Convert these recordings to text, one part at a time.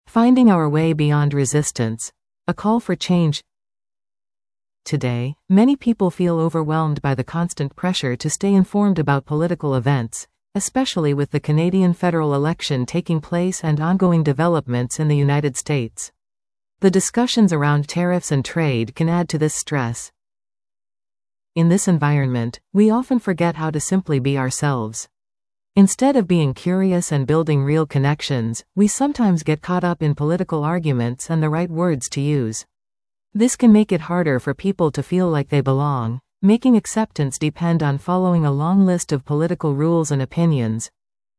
Finding our way beyond resistance. A call for change. Today, many people feel overwhelmed by the constant pressure to stay informed about political events, especially with the Canadian federal election taking place and ongoing developments in the United States. The discussions around tariffs and trade can add to this stress. In this environment, we often forget how to simply be ourselves. Instead of being curious and building real connections, we sometimes get caught up in political arguments and the right words to use. This can make it harder for people to feel like they belong, making acceptance depend on following a long list of political rules and opinions.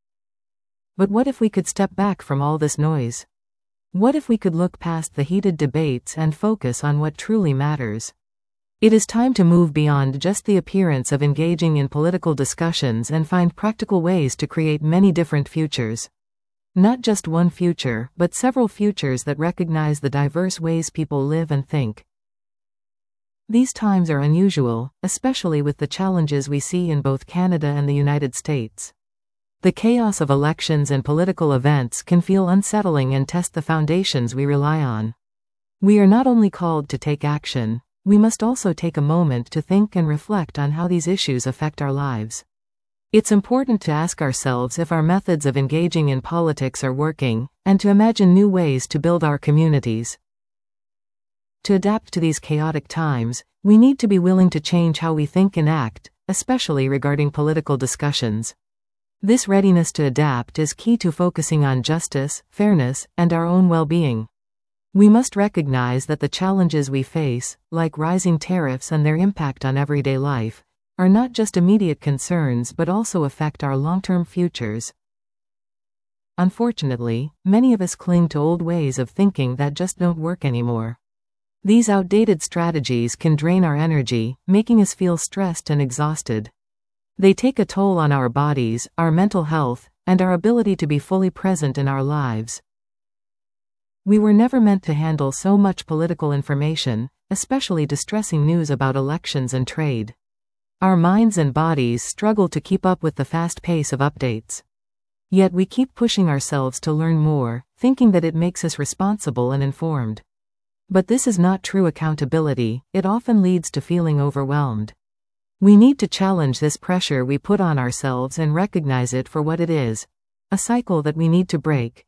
But what if we could step back from all this noise? What if we could look past the heated debates and focus on what truly matters? It is time to move beyond just the appearance of engaging in political discussions and find practical ways to create many different futures. Not just one future, but several futures that recognize the diverse ways people live and think. These times are unusual, especially with the challenges we see in both Canada and the United States. The chaos of elections and political events can feel unsettling and test the foundations we rely on. We are not only called to take action, we must also take a moment to think and reflect on how these issues affect our lives. It's important to ask ourselves if our methods of engaging in politics are working, and to imagine new ways to build our communities. To adapt to these chaotic times, we need to be willing to change how we think and act, especially regarding political discussions. This readiness to adapt is key to focusing on justice, fairness, and our own well-being. We must recognize that the challenges we face, like rising tariffs and their impact on everyday life, are not just immediate concerns but also affect our long-term futures. Unfortunately, many of us cling to old ways of thinking that just don't work anymore. These outdated strategies can drain our energy, making us feel stressed and exhausted. They take a toll on our bodies, our mental health, and our ability to be fully present in our lives. We were never meant to handle so much political information, especially distressing news about elections and trade. Our minds and bodies struggle to keep up with the fast pace of updates. Yet we keep pushing ourselves to learn more, thinking that it makes us responsible and informed. But this is not true accountability, it often leads to feeling overwhelmed. We need to challenge this pressure we put on ourselves and recognize it for what it is, a cycle that we need to break.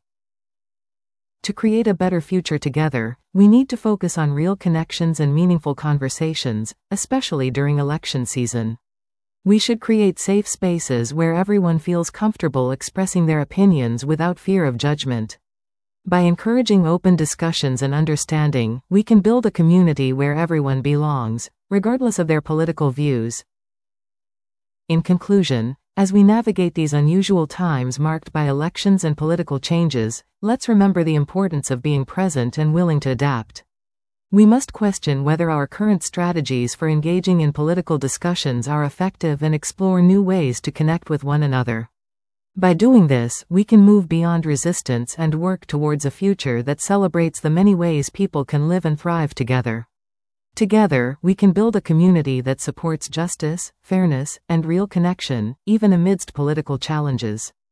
To create a better future together, we need to focus on real connections and meaningful conversations, especially during election season. We should create safe spaces where everyone feels comfortable expressing their opinions without fear of judgment. By encouraging open discussions and understanding, we can build a community where everyone belongs, regardless of their political views. In conclusion, as we navigate these unusual times marked by elections and political changes, let's remember the importance of being present and willing to adapt. We must question whether our current strategies for engaging in political discussions are effective and explore new ways to connect with one another. By doing this, we can move beyond resistance and work towards a future that celebrates the many ways people can live and thrive together. Together, we can build a community that supports justice, fairness, and real connection, even amidst political challenges.